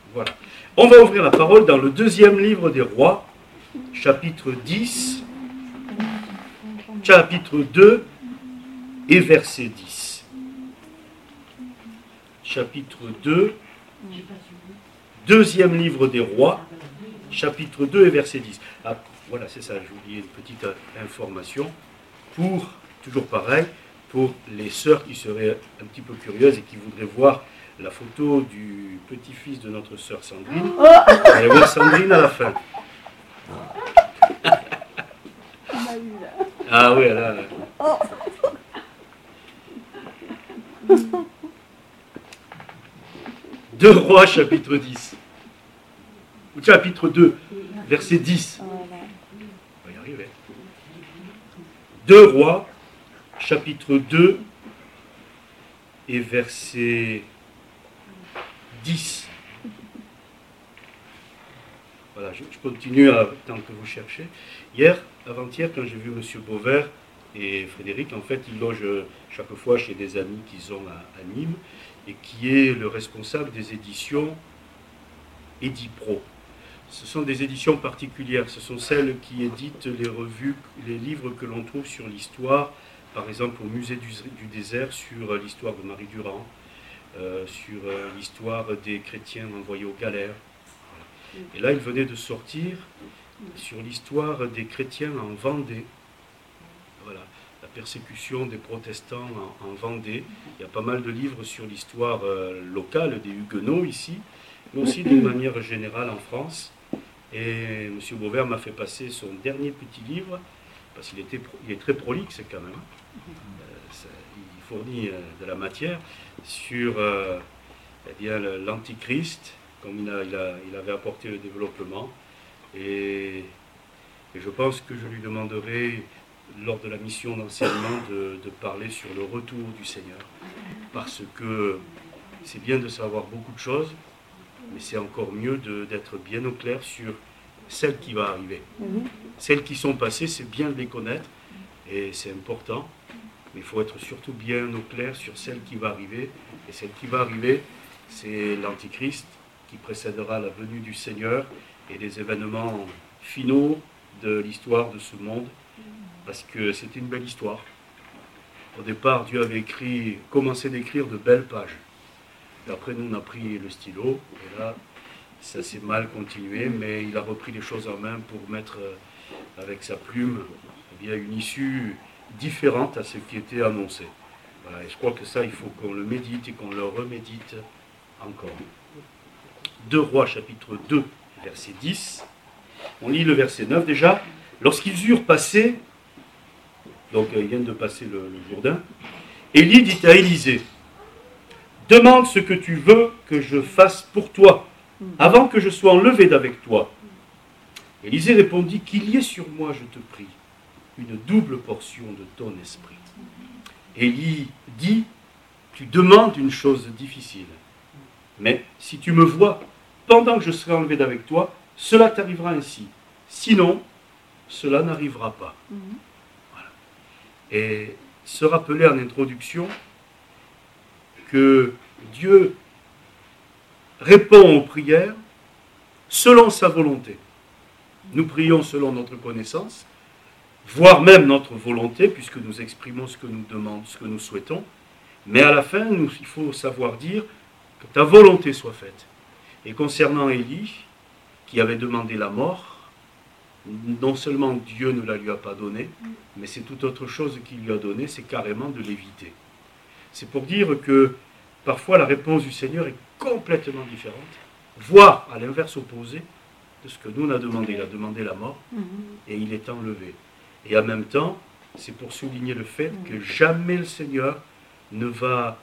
Voilà. On va ouvrir la parole dans le deuxième livre des rois, chapitre 10, chapitre 2 et verset 10. Chapitre 2, deuxième livre des rois, chapitre 2 et verset 10. Ah, voilà, c'est ça, j'ai oublié une petite information. Pour, toujours pareil, pour les sœurs qui seraient un petit peu curieuses et qui voudraient voir la photo du petit-fils de notre sœur Sandrine, vous allez voir Sandrine à la fin. Ah oui, là. Deux Rois, chapitre 10. Chapitre 2, verset 10. On va y arriver. Deux Rois, chapitre 2 et verset 10. Voilà, je continue tant que vous cherchez. Hier, avant-hier, quand j'ai vu M. Beauvert et Frédéric, en fait, ils logent chaque fois chez des amis qu'ils ont à Nîmes, et qui est le responsable des éditions Edipro. Ce sont des éditions particulières, ce sont celles qui éditent les revues, les livres que l'on trouve sur l'histoire, par exemple au musée du désert, sur l'histoire de Marie Durand, sur l'histoire des chrétiens envoyés aux galères. Et là, il venait de sortir sur l'histoire des chrétiens en Vendée. Voilà, la persécution des protestants en Vendée. Il y a pas mal de livres sur l'histoire locale des Huguenots ici, mais aussi d'une manière générale en France. Et M. Beauvert m'a fait passer son dernier petit livre, parce qu'il est très prolixe quand même. Il fournit de la matière sur eh bien, l'Antichrist, comme il avait apporté le développement. Et je pense que je lui demanderai, lors de la mission d'enseignement, de parler sur le retour du Seigneur. Parce que c'est bien de savoir beaucoup de choses, mais c'est encore mieux d'être bien au clair sur celles qui vont arriver. Celles qui sont passées, c'est bien de les connaître, et c'est important, mais il faut être surtout bien au clair sur celle qui va arriver. Et celle qui va arriver, c'est l'Antichrist, qui précédera la venue du Seigneur et les événements finaux de l'histoire de ce monde, parce que c'est une belle histoire. Au départ, Dieu avait commencé d'écrire de belles pages. Et après, nous, on a pris le stylo, et là, ça s'est mal continué, mais il a repris les choses en main pour mettre, avec sa plume, eh bien, une issue différente à ce qui était annoncé. Voilà, et je crois que ça, il faut qu'on le médite et qu'on le remédite encore. 2 Rois, chapitre 2, verset 10. On lit le verset 9 déjà. Lorsqu'ils eurent passé, donc ils viennent de passer le Jourdain, Élie dit à Élisée, « Demande ce que tu veux que je fasse pour toi, avant que je sois enlevé d'avec toi. » Élisée répondit, « Qu'il y ait sur moi, je te prie, une double portion de ton esprit. » Élie dit, « Tu demandes une chose difficile, mais si tu me vois pendant que je serai enlevé d'avec toi, cela t'arrivera ainsi. Sinon, cela n'arrivera pas. » Voilà. Et se rappeler en introduction que Dieu répond aux prières selon sa volonté. Nous prions selon notre connaissance, voire même notre volonté, puisque nous exprimons ce que nous demandons, ce que nous souhaitons. Mais à la fin, il faut savoir dire que ta volonté soit faite. Et concernant Élie, qui avait demandé la mort, non seulement Dieu ne la lui a pas donnée, mais c'est toute autre chose qu'il lui a donné, c'est carrément de l'éviter. C'est pour dire que parfois la réponse du Seigneur est complètement différente, voire à l'inverse opposé de ce que nous on a demandé. Il a demandé la mort et il est enlevé. Et en même temps, c'est pour souligner le fait que jamais le Seigneur ne va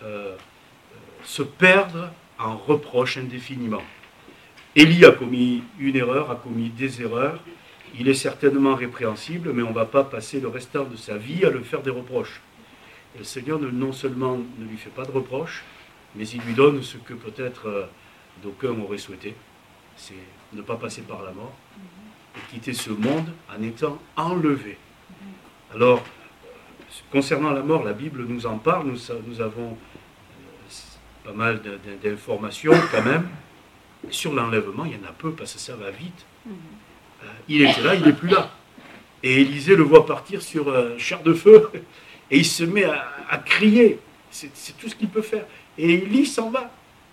se perdre en reproche indéfiniment. Élie a commis une erreur, a commis des erreurs, il est certainement répréhensible, mais on ne va pas passer le restant de sa vie à le faire des reproches. Et le Seigneur non seulement ne lui fait pas de reproches, mais il lui donne ce que peut-être d'aucuns auraient souhaité, c'est ne pas passer par la mort et quitter ce monde en étant enlevé. Alors, concernant la mort, la Bible nous en parle, nous avons pas mal d'informations quand même, Sur l'enlèvement, il y en a peu parce que ça va vite. Il était là, il n'est plus là. Et Élisée le voit partir sur un char de feu et il se met à crier. C'est tout ce qu'il peut faire. Et Élie s'en va.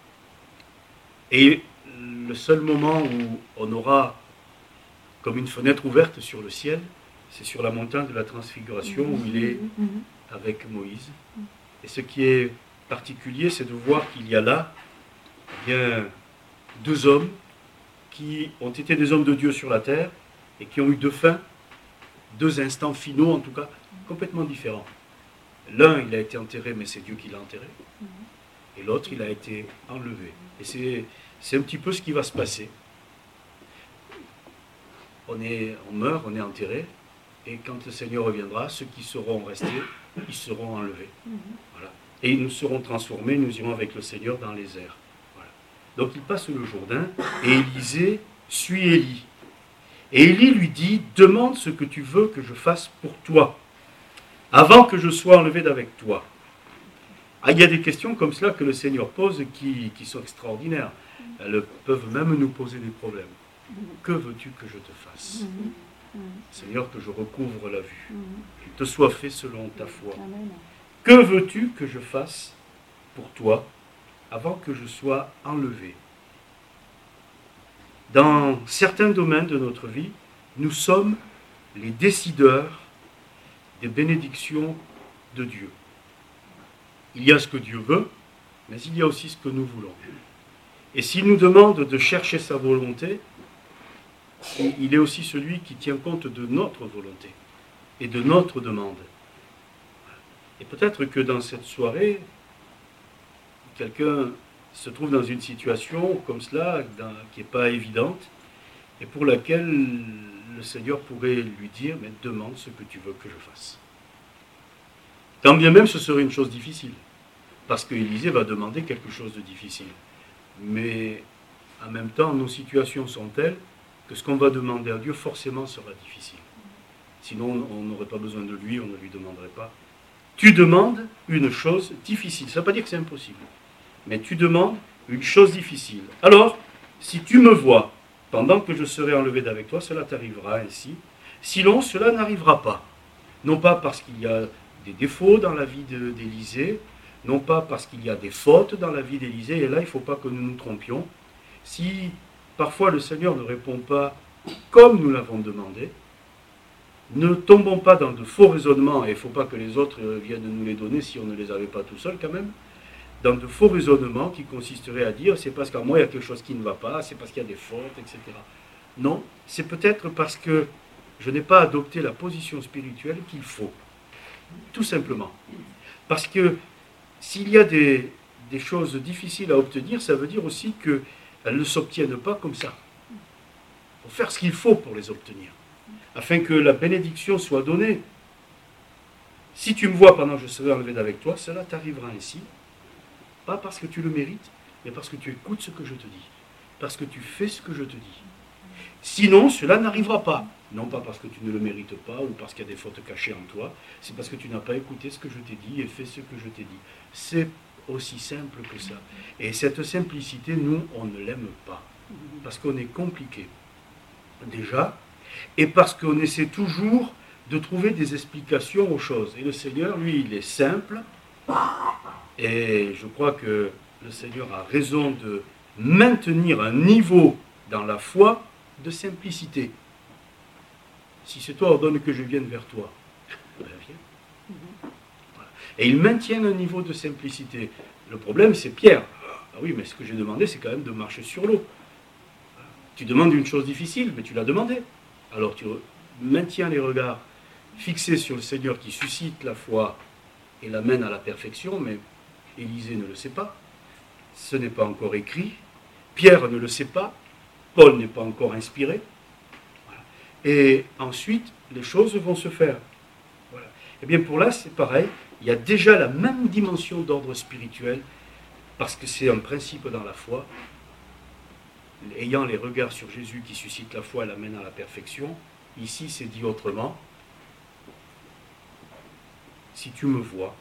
Et le seul moment où on aura comme une fenêtre ouverte sur le ciel, c'est sur la montagne de la transfiguration où il est avec Moïse. Et ce qui est particulier, c'est de voir qu'il y a là bien deux hommes qui ont été des hommes de Dieu sur la terre et qui ont eu deux fins, deux instants finaux en tout cas, complètement différents. L'un, il a été enterré, mais c'est Dieu qui l'a enterré. Et l'autre, il a été enlevé. Et c'est un petit peu ce qui va se passer. On meurt, on est enterré, et quand le Seigneur reviendra, ceux qui seront restés, ils seront enlevés. Voilà. Et nous serons transformés, nous irons avec le Seigneur dans les airs. Voilà. Donc il passe le Jourdain, et Élisée suit Élie. Et Élie lui dit, demande ce que tu veux que je fasse pour toi, avant que je sois enlevé d'avec toi. Ah, il y a des questions comme cela que le Seigneur pose qui sont extraordinaires. Elles peuvent même nous poser des problèmes. Que veux-tu que je te fasse? Seigneur, que je recouvre la vue. Qu'il te soit fait selon ta foi. Que veux-tu que je fasse pour toi avant que je sois enlevé? Dans certains domaines de notre vie, nous sommes les décideurs des bénédictions de Dieu. Il y a ce que Dieu veut, mais il y a aussi ce que nous voulons. Et s'il nous demande de chercher sa volonté, il est aussi celui qui tient compte de notre volonté et de notre demande. Et peut-être que dans cette soirée, quelqu'un se trouve dans une situation comme cela, qui n'est pas évidente, et pour laquelle le Seigneur pourrait lui dire, mais demande ce que tu veux que je fasse. Quand bien même ce serait une chose difficile, parce que Élisée va demander quelque chose de difficile. Mais en même temps, nos situations sont telles que ce qu'on va demander à Dieu forcément sera difficile. Sinon, on n'aurait pas besoin de lui, on ne lui demanderait pas. Tu demandes une chose difficile. Ça ne veut pas dire que c'est impossible. Mais tu demandes une chose difficile. Alors, si tu me vois pendant que je serai enlevé d'avec toi, cela t'arrivera ainsi. Sinon, cela n'arrivera pas. Non pas parce qu'il y a des défauts dans la vie d'Élisée, non pas parce qu'il y a des fautes dans la vie d'Élisée, et là, il ne faut pas que nous nous trompions. Si parfois le Seigneur ne répond pas comme nous l'avons demandé, ne tombons pas dans de faux raisonnements, et il ne faut pas que les autres viennent nous les donner si on ne les avait pas tout seuls quand même, dans de faux raisonnements qui consisteraient à dire c'est parce qu'en moi il y a quelque chose qui ne va pas, c'est parce qu'il y a des fautes, etc. Non, c'est peut-être parce que je n'ai pas adopté la position spirituelle qu'il faut. Tout simplement. Parce que s'il y a des choses difficiles à obtenir, ça veut dire aussi qu'elles ne s'obtiennent pas comme ça. Il faut faire ce qu'il faut pour les obtenir, afin que la bénédiction soit donnée. Si tu me vois pendant que je serai enlevé d'avec toi, cela t'arrivera ainsi, pas parce que tu le mérites, mais parce que tu écoutes ce que je te dis, parce que tu fais ce que je te dis. Sinon, cela n'arrivera pas. Non pas parce que tu ne le mérites pas ou parce qu'il y a des fautes cachées en toi, c'est parce que tu n'as pas écouté ce que je t'ai dit et fait ce que je t'ai dit. C'est aussi simple que ça. Et cette simplicité, nous, on ne l'aime pas. Parce qu'on est compliqué, déjà, et parce qu'on essaie toujours de trouver des explications aux choses. Et le Seigneur, lui, il est simple, et je crois que le Seigneur a raison de maintenir un niveau dans la foi de simplicité. Si c'est toi, ordonne que je vienne vers toi. Ben, viens. Voilà. Et il maintient un niveau de simplicité. Le problème, c'est Pierre. Ah oui, mais ce que j'ai demandé, c'est quand même de marcher sur l'eau. Tu demandes une chose difficile, mais tu l'as demandé. Alors tu maintiens les regards fixés sur le Seigneur qui suscite la foi et l'amène à la perfection, mais Élisée ne le sait pas. Ce n'est pas encore écrit. Pierre ne le sait pas. Paul n'est pas encore inspiré. Voilà. Et ensuite, les choses vont se faire. Voilà. Et bien pour là, c'est pareil. Il y a déjà la même dimension d'ordre spirituel, parce que c'est un principe dans la foi. Ayant les regards sur Jésus qui suscite la foi et l'amène à la perfection, ici c'est dit autrement. Si tu me vois,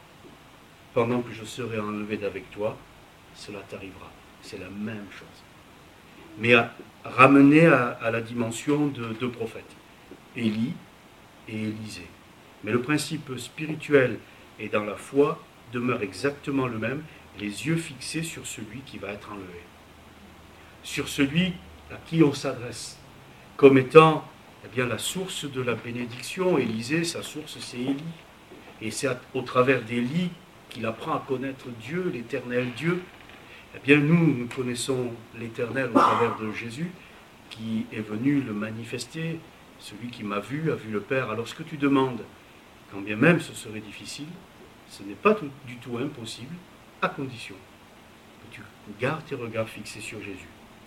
pendant que je serai enlevé d'avec toi, cela t'arrivera. C'est la même chose. mais ramené à la dimension de deux prophètes, Élie et Élisée. Mais le principe spirituel et dans la foi demeure exactement le même, les yeux fixés sur celui qui va être enlevé, sur celui à qui on s'adresse, comme étant bien la source de la bénédiction. Élisée, sa source, c'est Élie. Et c'est au travers d'Élie qu'il apprend à connaître Dieu, l'éternel Dieu. Eh bien, nous connaissons l'éternel au travers de Jésus, qui est venu le manifester. Celui qui m'a vu a vu le Père. Alors, ce que tu demandes, quand bien même ce serait difficile, ce n'est pas du tout impossible, à condition que tu gardes tes regards fixés sur Jésus.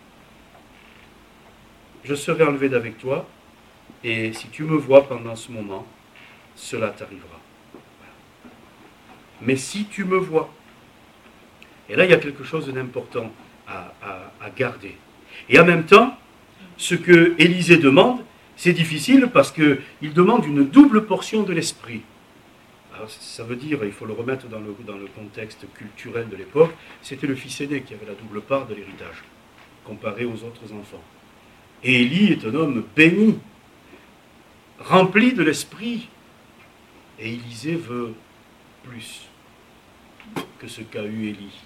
Je serai enlevé d'avec toi, et si tu me vois pendant ce moment, cela t'arrivera. Mais si tu me vois, et là il y a quelque chose d'important à garder. Et en même temps, ce que Élisée demande, c'est difficile parce qu'il demande une double portion de l'esprit. Alors, ça veut dire, il faut le remettre dans le contexte culturel de l'époque, c'était le fils aîné qui avait la double part de l'héritage, comparé aux autres enfants. Et Élie est un homme béni, rempli de l'esprit. Et Élisée veut plus que ce qu'a eu Élie.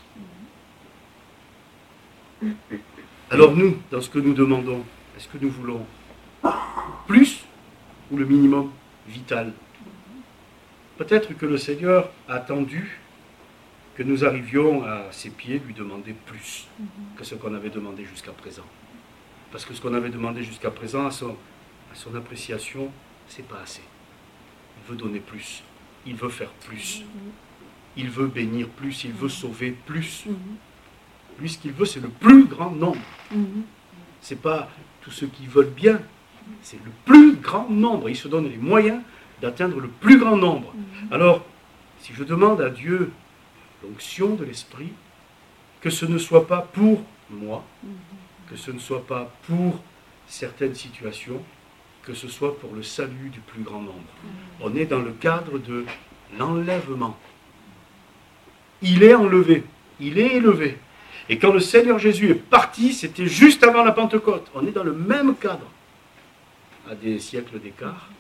Alors nous, dans ce que nous demandons, est-ce que nous voulons plus ou le minimum vital? Peut-être que le Seigneur a attendu que nous arrivions à ses pieds lui demander plus que ce qu'on avait demandé jusqu'à présent. Parce que ce qu'on avait demandé jusqu'à présent, à son appréciation, c'est pas assez. Il veut donner plus. Il veut faire plus. Il veut bénir plus. Il veut sauver plus. Lui, ce qu'il veut, c'est le plus grand nombre. C'est pas tous ceux qui veulent bien. C'est le plus grand nombre. Il se donne les moyens d'atteindre le plus grand nombre. Alors, si je demande à Dieu l'onction de l'Esprit, que ce ne soit pas pour moi, que ce ne soit pas pour certaines situations, que ce soit pour le salut du plus grand nombre. On est dans le cadre de l'enlèvement. Il est enlevé, il est élevé. Et quand le Seigneur Jésus est parti, c'était juste avant la Pentecôte. On est dans le même cadre, à des siècles d'écart,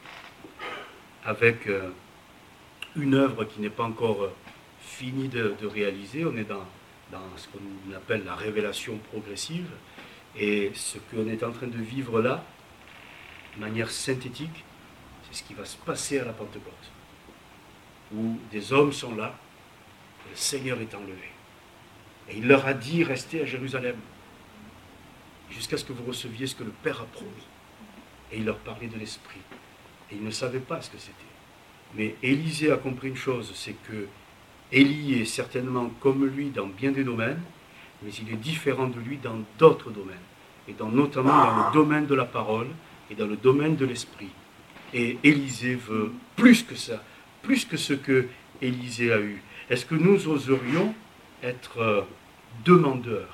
avec une œuvre qui n'est pas encore finie de réaliser. On est dans ce qu'on appelle la révélation progressive. Et ce qu'on est en train de vivre là, de manière synthétique, c'est ce qui va se passer à la Pentecôte, où des hommes sont là, et le Seigneur est enlevé. Et il leur a dit, restez à Jérusalem, jusqu'à ce que vous receviez ce que le Père a promis. Et il leur parlait de l'Esprit. Et ils ne savaient pas ce que c'était. Mais Élisée a compris une chose, c'est que Élie est certainement comme lui dans bien des domaines, mais il est différent de lui dans d'autres domaines, et notamment dans le domaine de la parole et dans le domaine de l'esprit. Et Élisée veut plus que ça, plus que ce que Élisée a eu. Est-ce que nous oserions être demandeurs?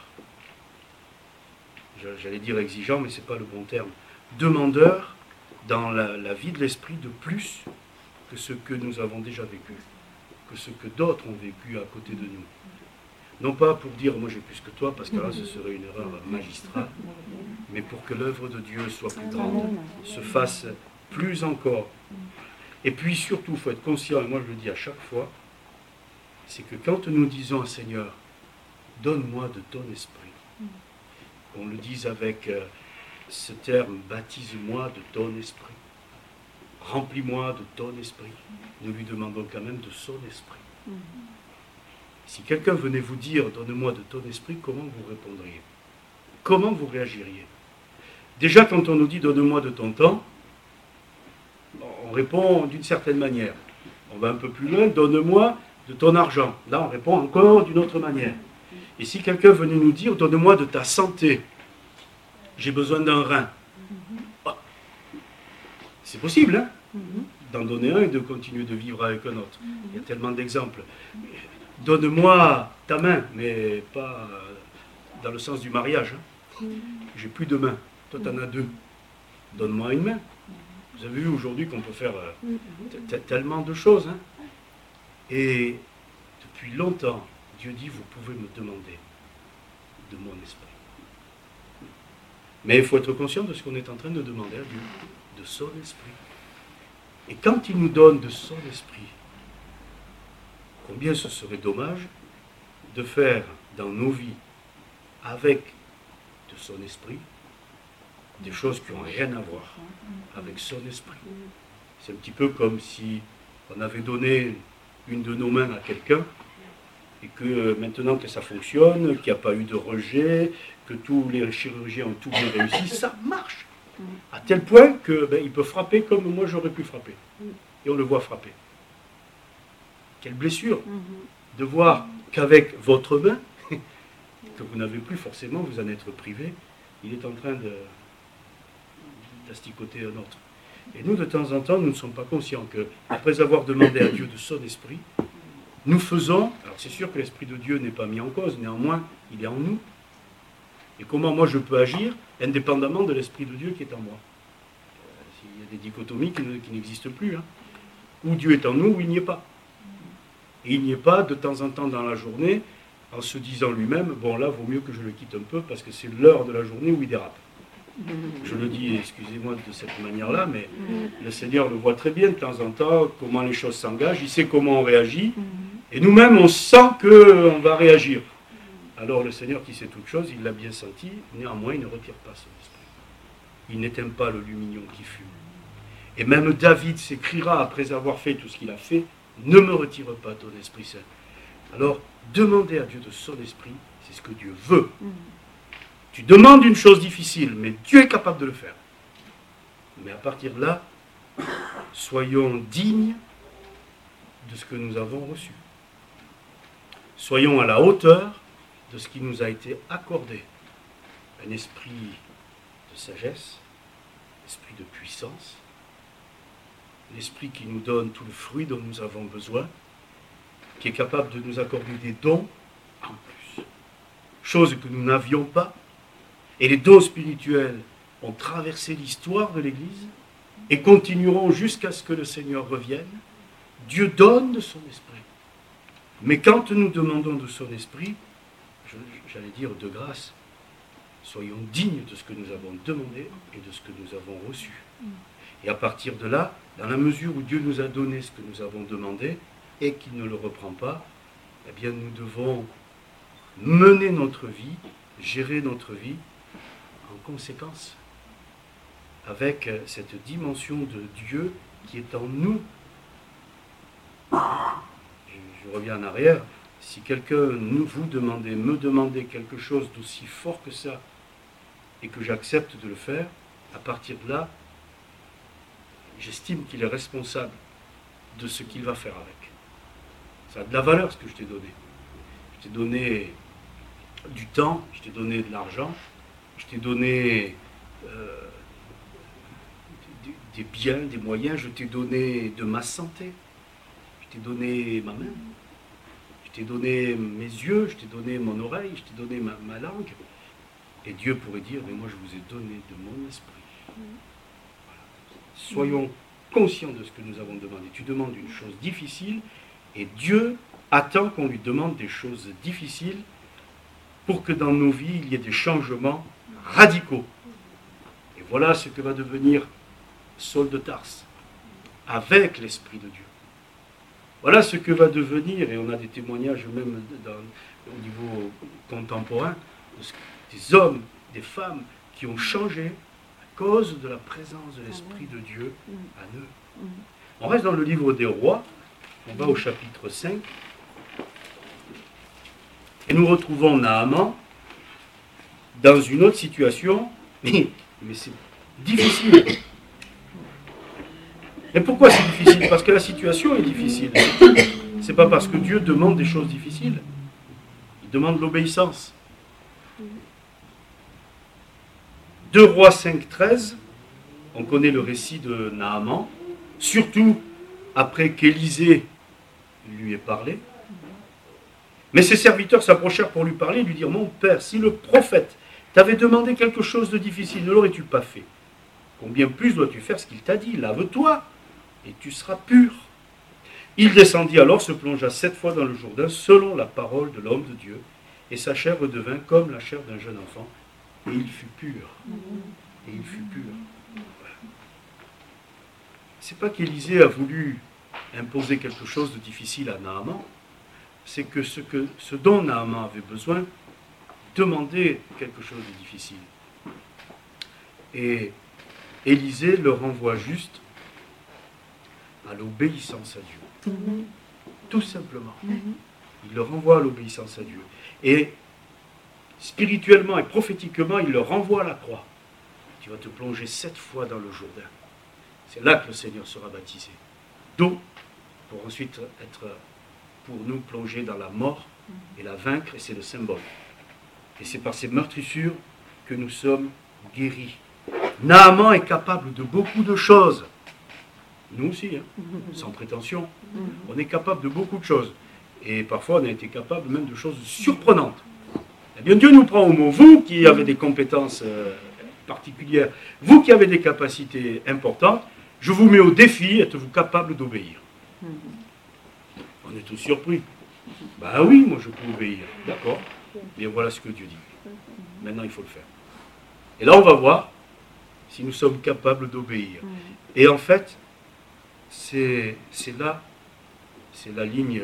J'allais dire exigeants, mais ce n'est pas le bon terme. Demandeurs dans la vie de l'esprit de plus que ce que nous avons déjà vécu, que ce que d'autres ont vécu à côté de nous. Non pas pour dire, moi j'ai plus que toi, parce que là ce serait une erreur magistrale, mais pour que l'œuvre de Dieu soit plus grande, se fasse plus encore. Et puis surtout, il faut être conscient, et moi je le dis à chaque fois, c'est que quand nous disons à Seigneur, donne-moi de ton esprit, qu'on le dise avec ce terme, baptise-moi de ton esprit, remplis-moi de ton esprit, nous lui demandons quand même de son esprit. Si quelqu'un venait vous dire, donne-moi de ton esprit, comment vous répondriez? Comment vous réagiriez? Déjà, quand on nous dit, donne-moi de ton temps, on répond d'une certaine manière. On va un peu plus loin, donne-moi de ton argent. Là, on répond encore d'une autre manière. Et si quelqu'un venait nous dire, donne-moi de ta santé, j'ai besoin d'un rein. C'est possible, hein, d'en donner un et de continuer de vivre avec un autre. Il y a tellement d'exemples. Donne-moi ta main, mais pas dans le sens du mariage. J'ai plus de mains. Toi, tu en as deux. Donne-moi une main. Vous avez vu aujourd'hui qu'on peut faire tellement de choses. Hein. Et depuis longtemps, Dieu dit, vous pouvez me demander de mon esprit. Mais il faut être conscient de ce qu'on est en train de demander à Dieu, de son esprit. Et quand il nous donne de son esprit, combien ce serait dommage de faire dans nos vies, avec de son esprit, des choses qui n'ont rien à voir avec son esprit. C'est un petit peu comme si on avait donné une de nos mains à quelqu'un et que maintenant que ça fonctionne, qu'il n'y a pas eu de rejet, que tous les chirurgiens ont tout bien réussi, ça marche. À tel point qu'il peut frapper comme moi j'aurais pu frapper. Et on le voit frapper. Quelle blessure de voir qu'avec votre main, que vous n'avez plus forcément, vous en êtes privé, il est en train d'asticoter un autre. Et nous, de temps en temps, nous ne sommes pas conscients que, après avoir demandé à Dieu de son esprit, nous faisons, alors c'est sûr que l'esprit de Dieu n'est pas mis en cause, néanmoins, il est en nous. Et comment moi je peux agir, indépendamment de l'esprit de Dieu qui est en moi. Il y a des dichotomies qui n'existent plus. Où Dieu est en nous, où il n'y est pas. Et il n'y est pas de temps en temps dans la journée, en se disant lui-même, bon là, vaut mieux que je le quitte un peu, parce que c'est l'heure de la journée où il dérape. Je le dis, excusez-moi de cette manière-là, mais le Seigneur le voit très bien de temps en temps, comment les choses s'engagent, il sait comment on réagit, et nous-mêmes, on sent qu'on va réagir. Alors le Seigneur qui sait toutes choses, il l'a bien senti, néanmoins, il ne retire pas son esprit. Il n'éteint pas le lumignon qui fume. Et même David s'écrira, après avoir fait tout ce qu'il a fait, ne me retire pas ton Esprit Saint. Alors, demander à Dieu de son esprit, c'est ce que Dieu veut. Tu demandes une chose difficile, mais Dieu est capable de le faire. Mais à partir de là, soyons dignes de ce que nous avons reçu. Soyons à la hauteur de ce qui nous a été accordé. Un esprit de sagesse, un esprit de puissance, l'esprit qui nous donne tout le fruit dont nous avons besoin, qui est capable de nous accorder des dons en plus. Chose que nous n'avions pas. Et les dons spirituels ont traversé l'histoire de l'Église et continueront jusqu'à ce que le Seigneur revienne. Dieu donne de son esprit. Mais quand nous demandons de son esprit, j'allais dire de grâce, soyons dignes de ce que nous avons demandé et de ce que nous avons reçu. Et à partir de là, dans la mesure où Dieu nous a donné ce que nous avons demandé et qu'il ne le reprend pas, eh bien nous devons mener notre vie, gérer notre vie en conséquence, avec cette dimension de Dieu qui est en nous. Je reviens en arrière. Si quelqu'un vous demandait, me demandait quelque chose d'aussi fort que ça, et que j'accepte de le faire, à partir de là, j'estime qu'il est responsable de ce qu'il va faire avec. Ça a de la valeur ce que je t'ai donné. Je t'ai donné du temps, je t'ai donné de l'argent, je t'ai donné des biens, des moyens, je t'ai donné de ma santé, je t'ai donné ma main, je t'ai donné mes yeux, je t'ai donné mon oreille, je t'ai donné ma langue. Et Dieu pourrait dire, mais moi je vous ai donné de mon esprit. Soyons conscients de ce que nous avons demandé. Tu demandes une chose difficile et Dieu attend qu'on lui demande des choses difficiles pour que dans nos vies, il y ait des changements radicaux. Et voilà ce que va devenir Saul de Tarse avec l'Esprit de Dieu. Voilà ce que va devenir, et on a des témoignages même au niveau contemporain, des hommes, des femmes qui ont changé à cause de la présence de l'Esprit de Dieu en eux. On reste dans le livre des Rois, on va au chapitre 5, et nous retrouvons Naaman dans une autre situation, mais c'est difficile. Et pourquoi c'est difficile? Parce que la situation est difficile. C'est pas parce que Dieu demande des choses difficiles. Il demande l'obéissance. 2 Rois 5, 13, on connaît le récit de Naaman, surtout après qu'Élisée lui ait parlé. Mais ses serviteurs s'approchèrent pour lui parler et lui dirent, mon père, si le prophète t'avait demandé quelque chose de difficile, ne l'aurais-tu pas fait? Combien plus dois-tu faire ce qu'il t'a dit? Lave-toi et tu seras pur. Il descendit alors, se plongea 7 fois dans le Jourdain, selon la parole de l'homme de Dieu, et sa chair redevint comme la chair d'un jeune enfant, et il fut pur. Et il fut pur. C'est pas qu'Élisée a voulu imposer quelque chose de difficile à Naaman, c'est que ce dont Naaman avait besoin demandait quelque chose de difficile. Et Élisée le renvoie juste à l'obéissance à Dieu. Tout simplement. Il le renvoie à l'obéissance à Dieu. Et spirituellement et prophétiquement, il le renvoie à la croix. Tu vas te plonger 7 fois dans le Jourdain. C'est là que le Seigneur sera baptisé. D'eau, pour ensuite être, pour nous, plongé dans la mort et la vaincre, et c'est le symbole. Et c'est par ces meurtrissures que nous sommes guéris. Naaman est capable de beaucoup de choses. Nous aussi, sans prétention. On est capable de beaucoup de choses. Et parfois, on a été capable même de choses surprenantes. Eh bien, Dieu nous prend au mot. Vous qui avez des compétences particulières, vous qui avez des capacités importantes, je vous mets au défi, êtes-vous capable d'obéir? On est tous surpris. Ben oui, moi je peux obéir. D'accord. Bien voilà ce que Dieu dit. Maintenant, il faut le faire. Et là, on va voir si nous sommes capables d'obéir. Et en fait, c'est là, c'est la ligne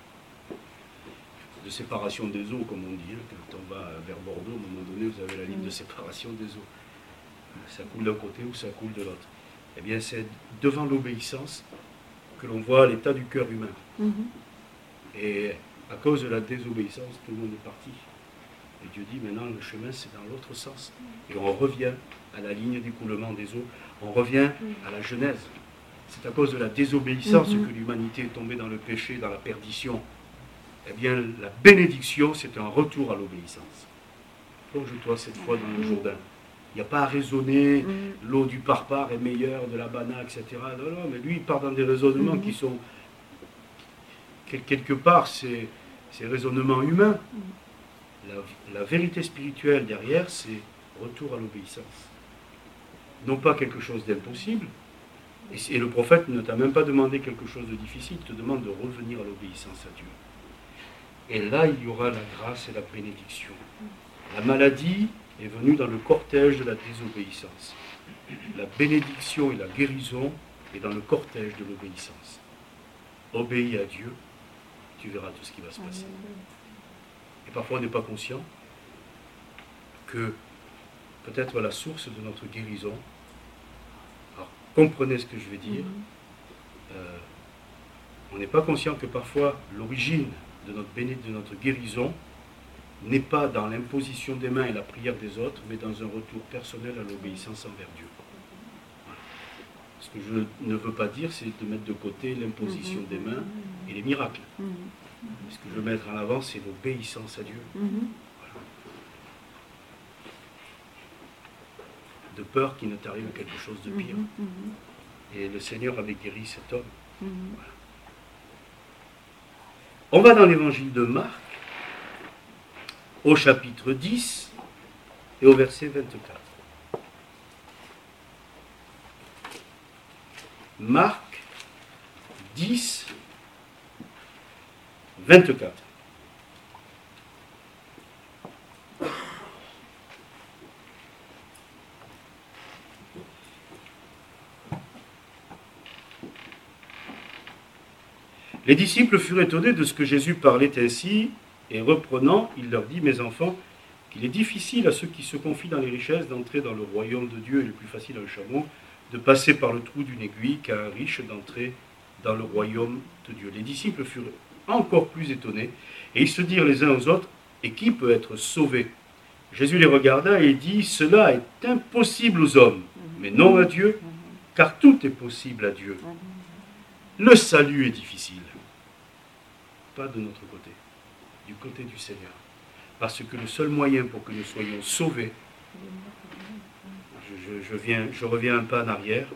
de séparation des eaux, comme on dit. Quand on va vers Bordeaux, à un moment donné, vous avez la ligne de séparation des eaux. Ça coule d'un côté ou ça coule de l'autre. Eh bien, c'est devant l'obéissance que l'on voit l'état du cœur humain. Et à cause de la désobéissance, tout le monde est parti. Et Dieu dit, maintenant, le chemin, c'est dans l'autre sens. Et on revient à la ligne d'écoulement des eaux. On revient à la Genèse. C'est à cause de la désobéissance que l'humanité est tombée dans le péché, dans la perdition. Eh bien, la bénédiction, c'est un retour à l'obéissance. Plonge-toi cette fois dans le Jourdain. Il n'y a pas à raisonner, l'eau du Parpar est meilleure, de la Bana, etc. Non, non, mais lui, il part dans des raisonnements qui sont, quelque part, c'est raisonnements humains. La vérité spirituelle derrière, c'est retour à l'obéissance. Non pas quelque chose d'impossible. Et le prophète ne t'a même pas demandé quelque chose de difficile, il te demande de revenir à l'obéissance à Dieu. Et là, il y aura la grâce et la bénédiction. La maladie est venue dans le cortège de la désobéissance. La bénédiction et la guérison est dans le cortège de l'obéissance. Obéis à Dieu, tu verras tout ce qui va se passer. Et parfois on n'est pas conscient que peut-être la source de notre guérison, alors comprenez ce que je vais dire, on n'est pas conscient que parfois l'origine de notre guérison n'est pas dans l'imposition des mains et la prière des autres, mais dans un retour personnel à l'obéissance envers Dieu. Voilà. Ce que je ne veux pas dire, c'est de mettre de côté l'imposition des mains et les miracles. Ce que je veux mettre en avant, c'est l'obéissance à Dieu. Voilà. De peur qu'il ne t'arrive quelque chose de pire. Et le Seigneur avait guéri cet homme. Voilà. On va dans l'évangile de Marc, au chapitre 10 et au verset 24. Marc 10, 24. Les disciples furent étonnés de ce que Jésus parlait ainsi, et reprenant, il leur dit, mes enfants, qu'il est difficile à ceux qui se confient dans les richesses d'entrer dans le royaume de Dieu, et le plus facile à un chameau de passer par le trou d'une aiguille qu'à un riche d'entrer dans le royaume de Dieu. Les disciples furent encore plus étonnés, et ils se dirent les uns aux autres, et qui peut être sauvé? Jésus les regarda et dit, cela est impossible aux hommes, mais non à Dieu, car tout est possible à Dieu. Le salut est difficile. Pas de notre côté, du côté du Seigneur. Parce que le seul moyen pour que nous soyons sauvés, je reviens un pas en arrière,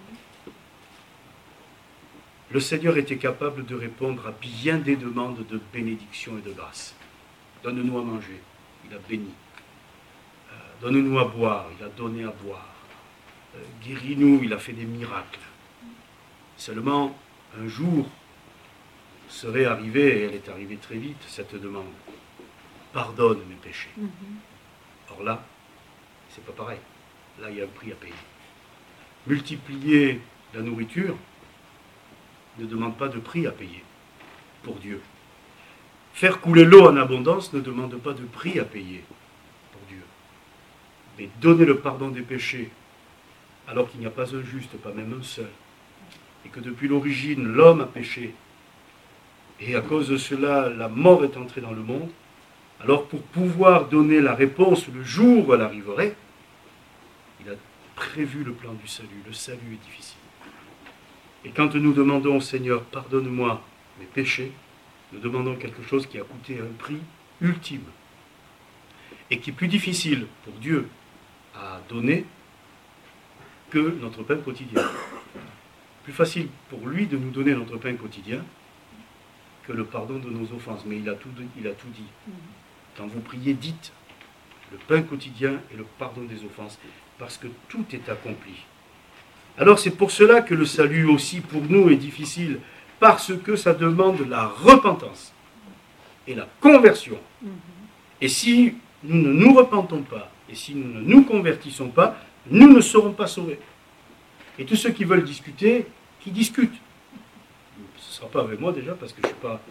le Seigneur était capable de répondre à bien des demandes de bénédiction et de grâce. Donne-nous à manger, il a béni. Donne-nous à boire, il a donné à boire. Guéris-nous, il a fait des miracles. Seulement, un jour serait arrivé, et elle est arrivée très vite, cette demande. Pardonne mes péchés. Or là, c'est pas pareil. Là, il y a un prix à payer. Multiplier la nourriture ne demande pas de prix à payer pour Dieu. Faire couler l'eau en abondance ne demande pas de prix à payer pour Dieu. Mais donner le pardon des péchés, alors qu'il n'y a pas un juste, pas même un seul, et que depuis l'origine, l'homme a péché, et à cause de cela, la mort est entrée dans le monde, alors pour pouvoir donner la réponse le jour où elle arriverait, il a prévu le plan du salut. Le salut est difficile. Et quand nous demandons au Seigneur, pardonne-moi mes péchés, nous demandons quelque chose qui a coûté un prix ultime et qui est plus difficile pour Dieu à donner que notre pain quotidien. Plus facile pour lui de nous donner notre pain quotidien que le pardon de nos offenses. Mais il a tout dit. Quand vous priez, dites le pain quotidien et le pardon des offenses, parce que tout est accompli. Alors c'est pour cela que le salut aussi pour nous est difficile, parce que ça demande la repentance et la conversion. Et si nous ne nous repentons pas, et si nous ne nous convertissons pas, nous ne serons pas sauvés. Et tous ceux qui veulent discuter, qui discutent. Ce ne sera pas avec moi déjà, parce que je ne suis pas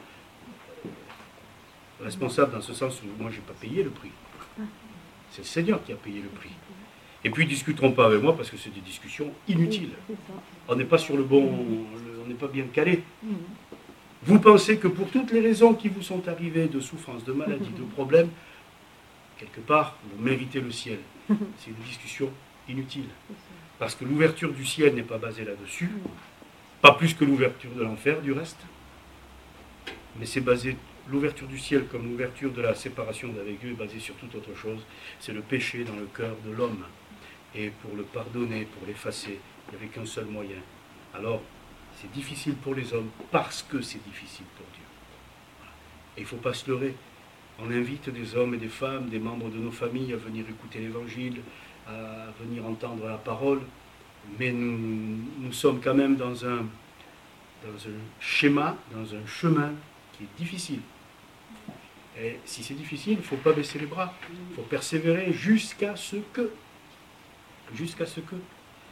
responsable dans ce sens où moi je n'ai pas payé le prix. C'est le Seigneur qui a payé le prix. Et puis ils ne discuteront pas avec moi parce que c'est des discussions inutiles. On n'est pas sur le bon, on n'est pas bien calé. Vous pensez que pour toutes les raisons qui vous sont arrivées, de souffrance, de maladie, de problèmes, quelque part, vous méritez le ciel. C'est une discussion inutile. Parce que l'ouverture du ciel n'est pas basée là-dessus, pas plus que l'ouverture de l'enfer du reste, mais c'est basé, l'ouverture du ciel comme l'ouverture de la séparation d'avec Dieu est basée sur toute autre chose. C'est le péché dans le cœur de l'homme. Et pour le pardonner, pour l'effacer, il n'y avait qu'un seul moyen. Alors, c'est difficile pour les hommes parce que c'est difficile pour Dieu. Et il ne faut pas se leurrer. On invite des hommes et des femmes, des membres de nos familles à venir écouter l'Évangile, à venir entendre la parole, mais nous sommes quand même dans un schéma, dans un chemin qui est difficile. Et si c'est difficile, il ne faut pas baisser les bras. Il faut persévérer jusqu'à ce que. Jusqu'à ce que.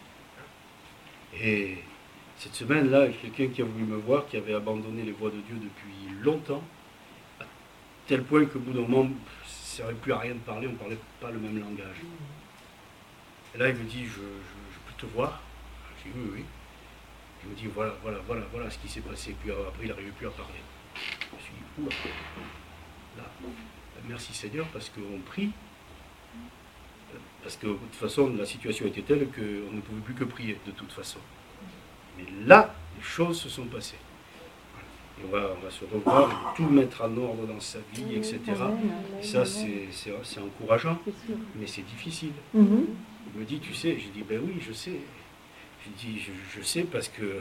Et cette semaine-là, quelqu'un qui a voulu me voir, qui avait abandonné les voies de Dieu depuis longtemps, à tel point qu'au bout d'un moment, ça ne servait plus à rien de parler, on ne parlait pas le même langage. Et là, il me dit, je peux te voir? J'ai dit, oui. Il me dit, voilà ce qui s'est passé. Puis après, il n'arrivait plus à parler. Je me suis dit, oula. Là, merci Seigneur, parce qu'on prie. Parce que de toute façon, la situation était telle qu'on ne pouvait plus que prier, de toute façon. Mais là, les choses se sont passées. Et on va se revoir, et tout mettre en ordre dans sa vie, etc. Et ça, c'est encourageant, mais c'est difficile. Il me dit, tu sais, j'ai dit, ben oui, je sais. J'ai dit, je sais parce que,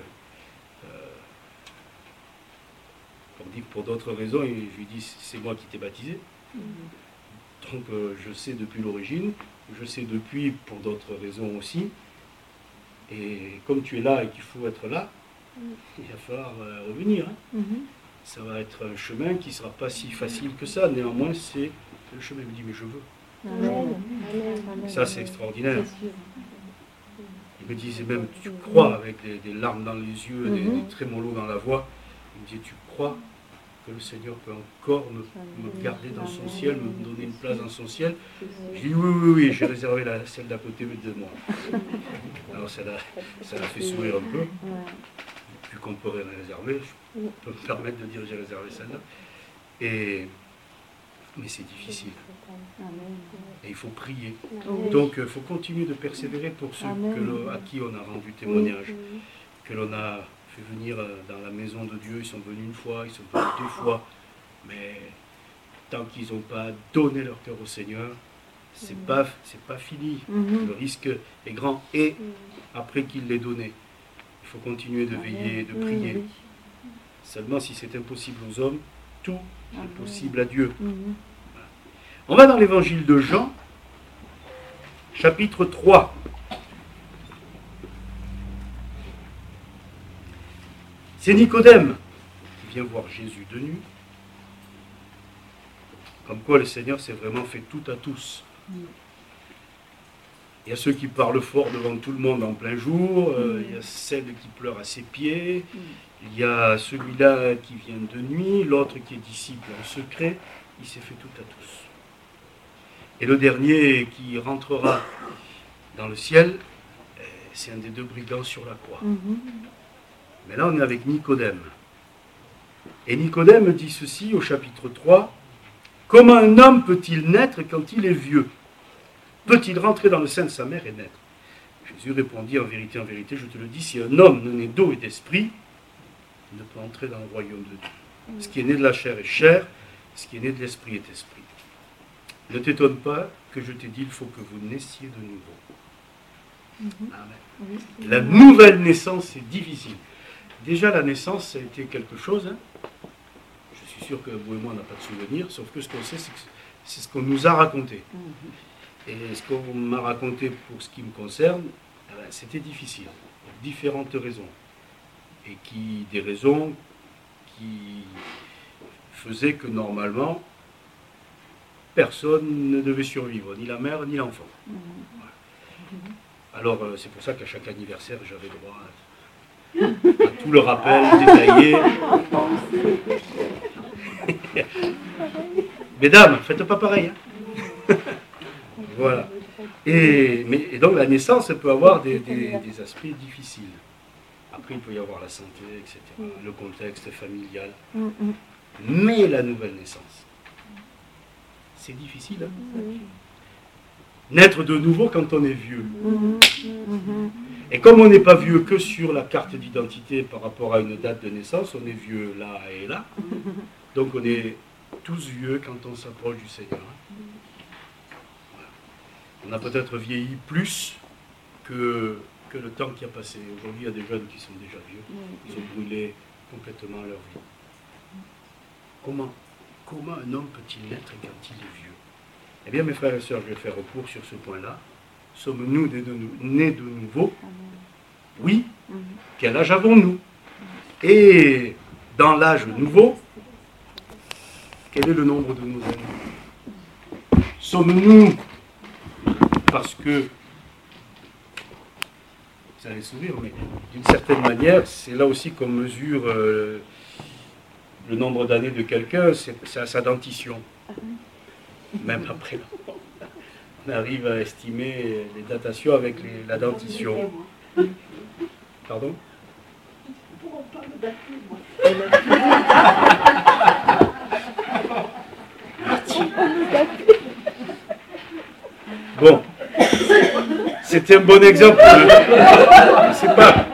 pour d'autres raisons, je lui dis, c'est moi qui t'ai baptisé. Donc, je sais depuis l'origine, je sais depuis pour d'autres raisons aussi. Et comme tu es là et qu'il faut être là, il va falloir revenir. Ça va être un chemin qui ne sera pas si facile que ça. Néanmoins, c'est le chemin. Il me dit, mais je veux. Amen. Ça, c'est extraordinaire. Il me disait même, tu crois, avec des larmes dans les yeux, des trémolos dans la voix. Il me disait, tu crois que le Seigneur peut encore me garder dans son ciel, me donner une place dans son ciel? J'ai dit, oui, j'ai réservé celle d'à côté de moi. Alors ça l'a fait sourire un peu. Vu qu'on peut rien réserver, je peux me permettre de dire j'ai réservé celle-là. Mais c'est difficile. Et il faut prier. Donc il faut continuer de persévérer pour ceux à qui on a rendu témoignage, que l'on a fait venir dans la maison de Dieu. Ils sont venus une fois, ils sont venus 2 fois, mais tant qu'ils n'ont pas donné leur cœur au Seigneur, c'est pas fini. Le risque est grand. Et après qu'il l'ait donné, il faut continuer de veiller, de prier. Seulement si c'est impossible aux hommes, tout est possible à Dieu. Voilà. On va dans l'évangile de Jean, chapitre 3. C'est Nicodème qui vient voir Jésus de nu. Comme quoi le Seigneur s'est vraiment fait tout à tous. Il y a ceux qui parlent fort devant tout le monde en plein jour, il y a celle qui pleure à ses pieds, il y a celui-là qui vient de nuit, l'autre qui est disciple en secret, il s'est fait tout à tous. Et le dernier qui rentrera dans le ciel, c'est un des deux brigands sur la croix. Mais là, on est avec Nicodème. Et Nicodème dit ceci au chapitre 3, « Comment un homme peut-il naître quand il est vieux? Peut-il rentrer dans le sein de sa mère et naître ?» Jésus répondit, « En vérité, je te le dis, si un homme né d'eau et d'esprit, il ne peut entrer dans le royaume de Dieu. Ce qui est né de la chair est chair, ce qui est né de l'esprit est esprit. Ne t'étonne pas que je t'ai dit, il faut que vous naissiez de nouveau. » Amen. La nouvelle naissance, c'est difficile. Déjà, la naissance, ça a été quelque chose. Je suis sûr que vous et moi, on n'a pas de souvenir, sauf que ce qu'on sait, c'est ce qu'on nous a raconté. Et ce qu'on m'a raconté pour ce qui me concerne, c'était difficile, pour différentes raisons. Et des raisons qui faisaient que normalement, personne ne devait survivre, ni la mère, ni l'enfant. Alors, c'est pour ça qu'à chaque anniversaire, j'avais droit à tout le rappel détaillé. Mesdames, faites pas pareil. Voilà. Et donc, la naissance peut avoir des aspects difficiles. Après, il peut y avoir la santé, etc., le contexte familial. Mais la nouvelle naissance, c'est difficile. Naître de nouveau quand on est vieux. Et comme on n'est pas vieux que sur la carte d'identité par rapport à une date de naissance, on est vieux là et là. Donc on est tous vieux quand on s'approche du Seigneur. On a peut-être vieilli plus que le temps qui a passé. Aujourd'hui, il y a des jeunes qui sont déjà vieux. Ils ont brûlé complètement leur vie. Comment un homme peut-il naître quand il est vieux? Eh bien, mes frères et sœurs, je vais faire recours sur ce point-là. Sommes-nous nés de nouveau? Oui. Quel âge avons-nous? Et dans l'âge nouveau, quel est le nombre de nos années? Sommes-nous, parce que, vous allez sourire, mais d'une certaine manière, c'est là aussi qu'on mesure le nombre d'années de quelqu'un, c'est à sa dentition. Même après, on arrive à estimer les datations avec la dentition. Pardon? Bon, c'était un bon exemple. C'est pas.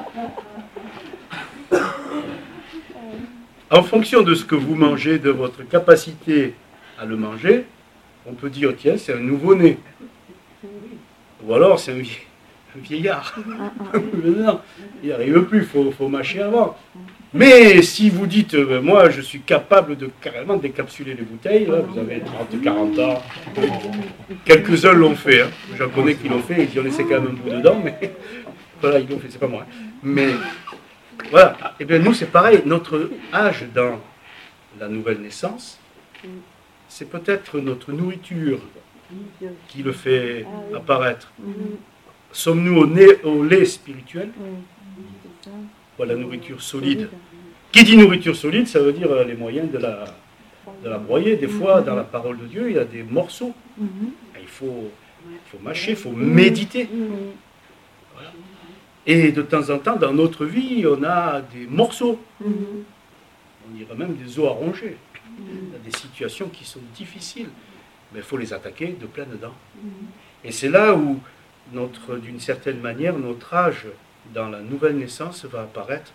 En fonction de ce que vous mangez, de votre capacité à le manger, on peut dire, tiens, c'est un nouveau-né. Ou alors, c'est un vieillard. Non, il n'y arrive plus, il faut mâcher avant. Mais si vous dites, moi, je suis capable de carrément décapsuler les bouteilles, là, vous avez 30, 40 ans, quelques-uns l'ont fait, hein. J'en connais qui l'ont fait, ils ont laissé quand même un bout dedans, mais voilà, ils l'ont fait, c'est pas moi. Mais voilà, et bien nous, c'est pareil, notre âge dans la nouvelle naissance, c'est peut-être notre nourriture qui le fait apparaître. Sommes-nous au lait spirituel? Ou à la nourriture solide? Qui dit nourriture solide, ça veut dire les moyens de la broyer. Des fois, dans la parole de Dieu, il y a des morceaux. Il faut mâcher, il faut méditer. Voilà. Et de temps en temps, dans notre vie, on a des morceaux. On dirait même des os à ronger. Il y a des situations qui sont difficiles, mais il faut les attaquer de plein dedans. Et c'est là où, d'une certaine manière, notre âge dans la nouvelle naissance va apparaître.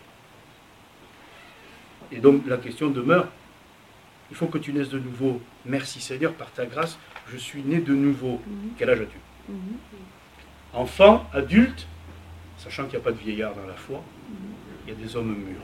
Et donc la question demeure, il faut que tu naisses de nouveau. Merci Seigneur, par ta grâce, je suis né de nouveau. Quel âge as-tu? Enfant, adulte, sachant qu'il n'y a pas de vieillard dans la foi, il y a des hommes mûrs.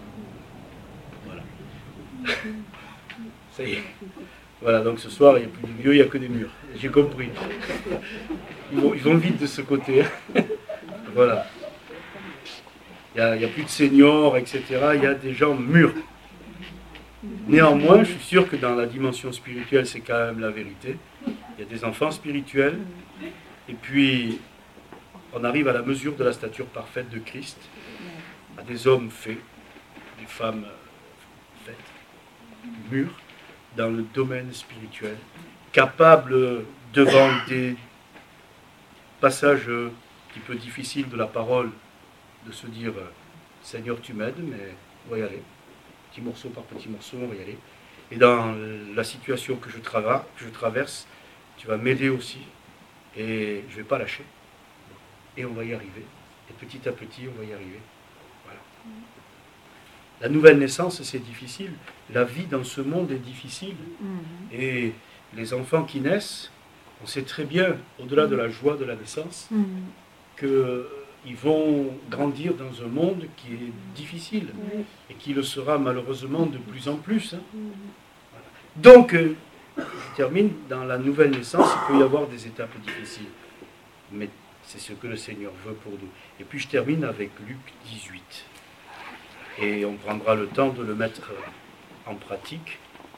Voilà. Ça y est. Voilà, donc ce soir, il n'y a plus de vieux, il n'y a que des mûrs. J'ai compris. Ils vont vite de ce côté. Voilà. Il n'y a plus de seniors, etc. Il y a des gens mûrs. Néanmoins, je suis sûr que dans la dimension spirituelle, c'est quand même la vérité. Il y a des enfants spirituels, et puis, on arrive à la mesure de la stature parfaite de Christ, à des hommes faits, des femmes faites, mûres, dans le domaine spirituel, capables, devant des passages un petit peu difficiles de la parole, de se dire « Seigneur, tu m'aides, mais on va y aller. Petit morceau par petit morceau, on va y aller. Et dans la situation que je traverse, tu vas m'aider aussi, et je ne vais pas lâcher. Et on va y arriver. Et petit à petit, on va y arriver. » Voilà. La nouvelle naissance, c'est difficile. La vie dans ce monde est difficile. Et les enfants qui naissent, on sait très bien, au-delà de la joie de la naissance, qu'ils vont grandir dans un monde qui est difficile et qui le sera malheureusement de plus en plus. Voilà. Donc, je termine, dans la nouvelle naissance, il peut y avoir des étapes difficiles. Mais c'est ce que le Seigneur veut pour nous. Et puis je termine avec Luc 18. Et on prendra le temps de le mettre en pratique.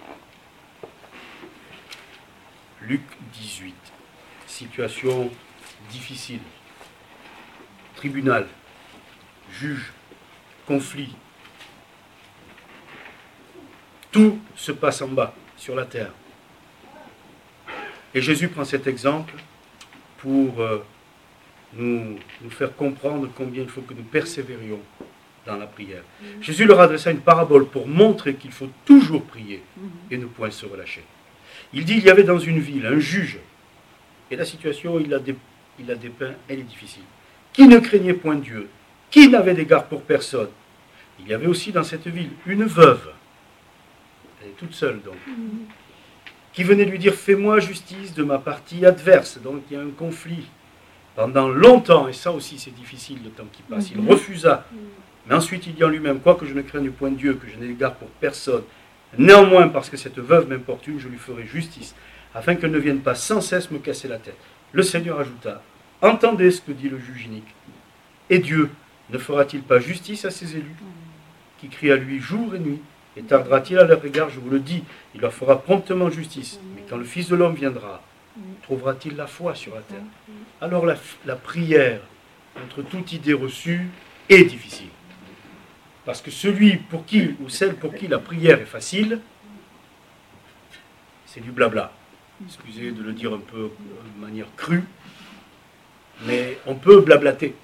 Luc 18. Situation difficile. Tribunal. Juge. Conflit. Tout se passe en bas, sur la terre. Et Jésus prend cet exemple pour nous faire comprendre combien il faut que nous persévérions dans la prière. Jésus leur adressa une parabole pour montrer qu'il faut toujours prier et ne point se relâcher. Il dit, il y avait dans une ville un juge, et la situation, il a dépeint, elle est difficile, qui ne craignait point Dieu, qui n'avait d'égard pour personne. Il y avait aussi dans cette ville une veuve, elle est toute seule donc, qui venait lui dire, fais-moi justice de ma partie adverse. Donc il y a un conflit. Pendant longtemps, et ça aussi c'est difficile le temps qui passe, il refusa. Mais ensuite il dit en lui-même, quoique je ne craigne point Dieu, que je n'ai d'égard pour personne, néanmoins parce que cette veuve m'importune, je lui ferai justice, afin qu'elle ne vienne pas sans cesse me casser la tête. Le Seigneur ajouta, entendez ce que dit le juge inique. Et Dieu ne fera-t-il pas justice à ses élus, qui crient à lui jour et nuit, et tardera-t-il à leur égard, je vous le dis, il leur fera promptement justice. Mais quand le Fils de l'homme viendra, trouvera-t-il la foi sur la terre? Alors la prière, contre toute idée reçue, est difficile. Parce que celui pour qui, ou celle pour qui la prière est facile, c'est du blabla. Excusez de le dire un peu de manière crue, mais on peut blablater.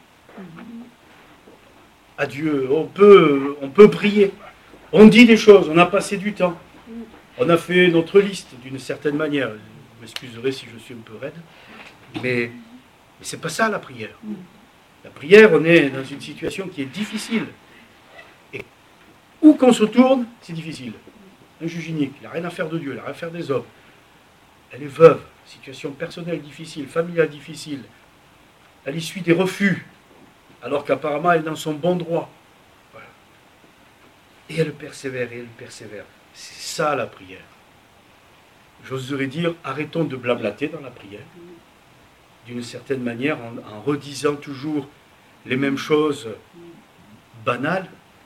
À Dieu, on peut prier. On dit des choses, on a passé du temps. On a fait notre liste d'une certaine manière. Vous m'excuserez si je suis un peu raide, mais c'est pas ça la prière. La prière, on est dans une situation qui est difficile. Et où qu'on se tourne, c'est difficile. Un juge inique, il n'a rien à faire de Dieu, il n'a rien à faire des hommes. Elle est veuve, situation personnelle difficile, familiale difficile. Elle essuie des refus, alors qu'apparemment elle est dans son bon droit. Voilà. Et elle persévère, et elle persévère. C'est ça la prière. J'oserais dire, arrêtons de blablater dans la prière, d'une certaine manière, en redisant toujours les mêmes choses banales.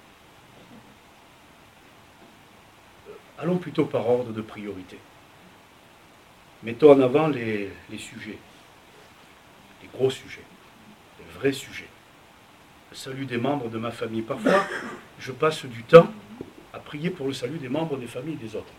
Allons plutôt par ordre de priorité. Mettons en avant les sujets, les gros sujets, les vrais sujets. Le salut des membres de ma famille. Parfois, je passe du temps à prier pour le salut des membres des familles des autres.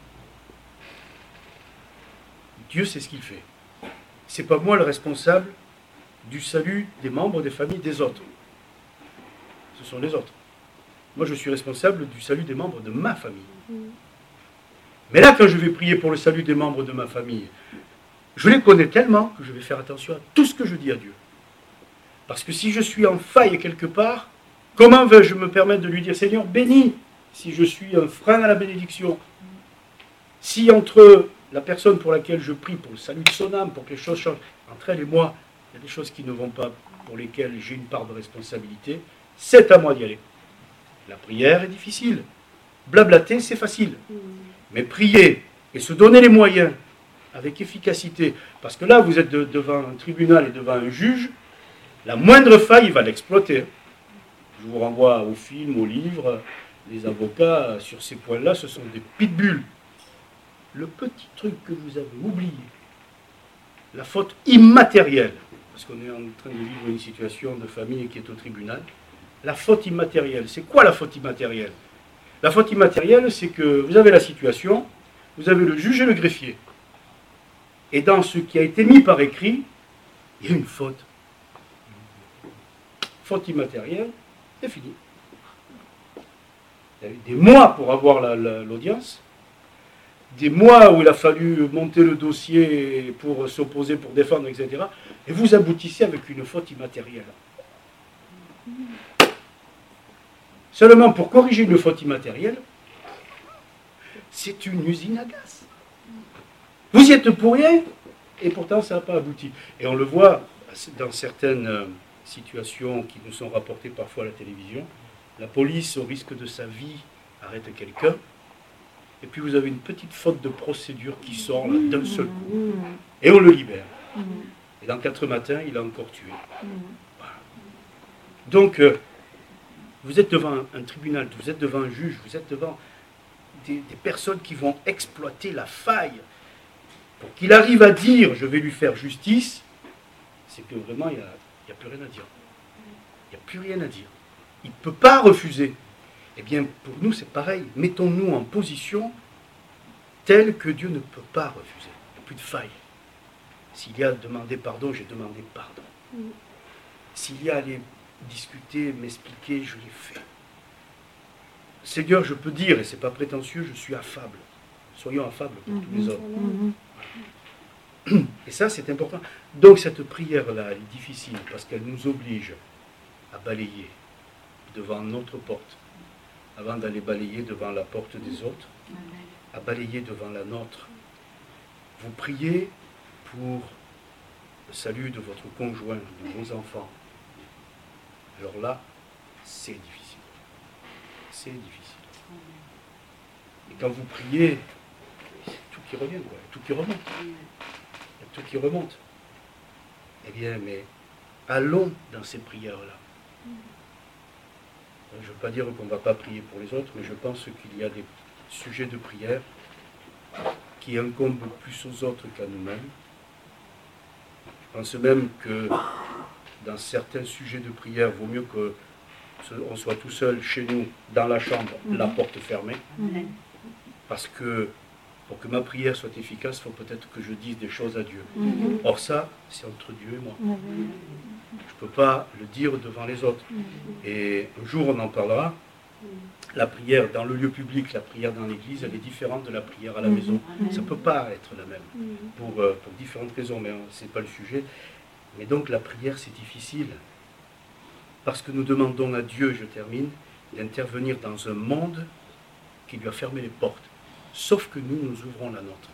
Dieu sait ce qu'il fait. C'est pas moi le responsable du salut des membres des familles des autres. Ce sont les autres. Moi, je suis responsable du salut des membres de ma famille. Mais là, quand je vais prier pour le salut des membres de ma famille, je les connais tellement que je vais faire attention à tout ce que je dis à Dieu. Parce que si je suis en faille quelque part, comment vais-je me permettre de lui dire, Seigneur, bénis, si je suis un frein à la bénédiction? Si entre la personne pour laquelle je prie, pour le salut de son âme, pour que les choses changent, entre elle et moi, il y a des choses qui ne vont pas, pour lesquelles j'ai une part de responsabilité, c'est à moi d'y aller. La prière est difficile. Blablater, c'est facile. Mais prier et se donner les moyens avec efficacité, parce que là, vous êtes devant un tribunal et devant un juge, la moindre faille, il va l'exploiter. Je vous renvoie aux films, aux livres. Les avocats, sur ces points-là, ce sont des pitbulls. Le petit truc que vous avez oublié, la faute immatérielle, parce qu'on est en train de vivre une situation de famille qui est au tribunal. La faute immatérielle, c'est quoi la faute immatérielle? La faute immatérielle, c'est que vous avez la situation, vous avez le juge et le greffier. Et dans ce qui a été mis par écrit, il y a une faute. Faute immatérielle, c'est fini. Il y a eu des mois pour avoir l'audience, des mois où il a fallu monter le dossier pour s'opposer, pour défendre, etc. Et vous aboutissez avec une faute immatérielle. Seulement pour corriger une faute immatérielle, c'est une usine à gaz. Vous y êtes pour rien, et pourtant ça n'a pas abouti. Et on le voit dans certaines situations qui nous sont rapportées parfois à la télévision. La police, au risque de sa vie, arrête quelqu'un, et puis vous avez une petite faute de procédure qui sort là d'un seul coup, et on le libère. Et dans 4 matins, il a encore tué. Voilà. Donc, vous êtes devant un tribunal, vous êtes devant un juge, vous êtes devant des personnes qui vont exploiter la faille pour qu'il arrive à dire « je vais lui faire justice », c'est que vraiment, il n'y a plus rien à dire. Il n'y a plus rien à dire. Il ne peut pas refuser. Eh bien, pour nous, c'est pareil. Mettons-nous en position telle que Dieu ne peut pas refuser. Il n'y a plus de faille. S'il y a demandé pardon, j'ai demandé pardon. S'il y a aller discuter, m'expliquer, je l'ai fait. Seigneur, je peux dire, et ce n'est pas prétentieux, je suis affable. Soyons affables pour tous les hommes. Et ça, c'est important. Donc, cette prière-là, elle est difficile parce qu'elle nous oblige à balayer devant notre porte, avant d'aller balayer devant la porte des autres, à balayer devant la nôtre. Vous priez pour le salut de votre conjoint, de vos enfants. Alors là, c'est difficile. C'est difficile. Et quand vous priez, il y a tout qui revient, quoi. Tout qui remonte. Il y a tout qui remonte. Eh bien, mais allons dans ces prières-là. Je ne veux pas dire qu'on ne va pas prier pour les autres, mais je pense qu'il y a des sujets de prière qui incombent plus aux autres qu'à nous-mêmes. Je pense même que dans certains sujets de prière, il vaut mieux qu'on soit tout seul chez nous, dans la chambre, la porte fermée. Parce que pour que ma prière soit efficace, il faut peut-être que je dise des choses à Dieu. Or ça, c'est entre Dieu et moi. Je ne peux pas le dire devant les autres. Et un jour, on en parlera. La prière dans le lieu public, la prière dans l'église, elle est différente de la prière à la maison. Ça ne peut pas être la même, pour différentes raisons, mais ce n'est pas le sujet. Mais donc la prière, c'est difficile. Parce que nous demandons à Dieu, je termine, d'intervenir dans un monde qui lui a fermé les portes. Sauf que nous ouvrons la nôtre.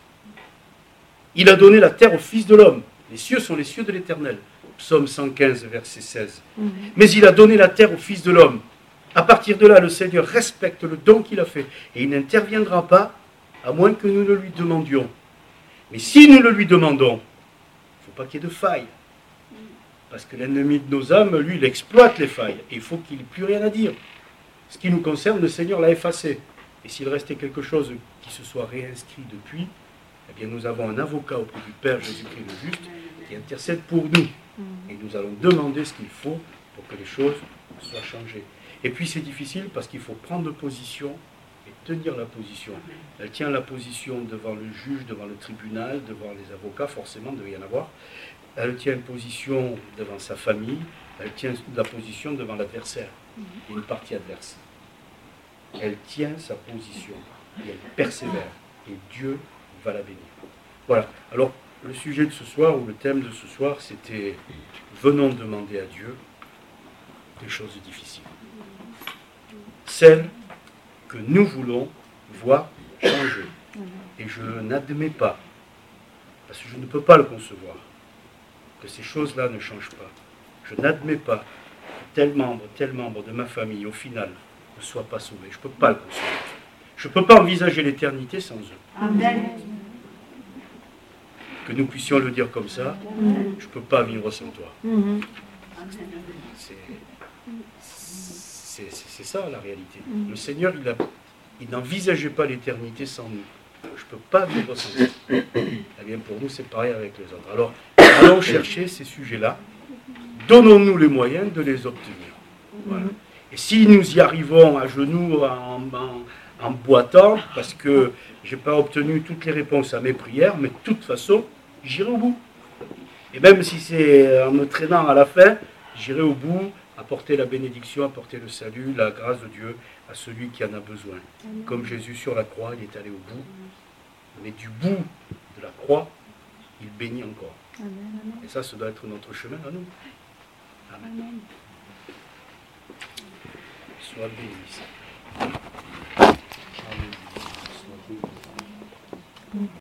Il a donné la terre au Fils de l'homme. Les cieux sont les cieux de l'Éternel. Psaume 115, verset 16. Mais il a donné la terre au Fils de l'homme. À partir de là, le Seigneur respecte le don qu'il a fait. Et il n'interviendra pas, à moins que nous ne lui demandions. Mais si nous le lui demandons, il ne faut pas qu'il y ait de faille. Parce que l'ennemi de nos âmes, lui, il exploite les failles. Et il faut qu'il n'ait plus rien à dire. Ce qui nous concerne, le Seigneur l'a effacé. Et s'il restait quelque chose qui se soit réinscrit depuis, eh bien nous avons un avocat auprès du Père Jésus-Christ le juste qui intercède pour nous. Et nous allons demander ce qu'il faut pour que les choses soient changées. Et puis c'est difficile parce qu'il faut prendre position et tenir la position. Elle tient la position devant le juge, devant le tribunal, devant les avocats, forcément, il devait y en avoir. Elle tient une position devant sa famille, elle tient la position devant l'adversaire. Il y a une partie adverse. Elle tient sa position et elle persévère. Et Dieu va la bénir. Voilà. Alors, le sujet de ce soir, ou le thème de ce soir, c'était « Venons demander à Dieu des choses difficiles. » Celles que nous voulons voir changer. Et je n'admets pas, parce que je ne peux pas le concevoir, que ces choses-là ne changent pas. Je n'admets pas que tel membre de ma famille, au final, ne soit pas sauvé. Je ne peux pas le concevoir. Je ne peux pas envisager l'éternité sans eux. Amen. Que nous puissions le dire comme ça, je ne peux pas vivre sans toi. C'est ça la réalité. Le Seigneur, il n'envisageait pas l'éternité sans nous. Je ne peux pas vivre sans toi. Eh bien, pour nous, c'est pareil avec les autres. Alors, allons chercher ces sujets-là. Donnons-nous les moyens de les obtenir. Voilà. Et si nous y arrivons à genoux en boitant, parce que je n'ai pas obtenu toutes les réponses à mes prières, mais de toute façon, j'irai au bout. Et même si c'est en me traînant à la fin, j'irai au bout, apporter la bénédiction, apporter le salut, la grâce de Dieu à celui qui en a besoin. Comme Jésus sur la croix, il est allé au bout, mais du bout de la croix, il bénit encore. Et ça doit être notre chemin à nous. Amen. Sois béni. Amen. Sois béni.